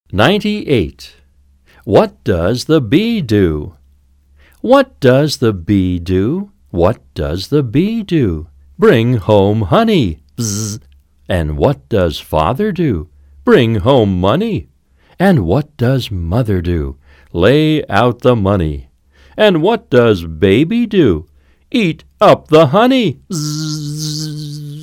98. What does the bee do? What does the bee do? What does the bee do? Bring home honey. Bzz. And what does father do? Bring home money. And what does mother do? Lay out the money. And what does baby do? Eat up the honey. Bzz.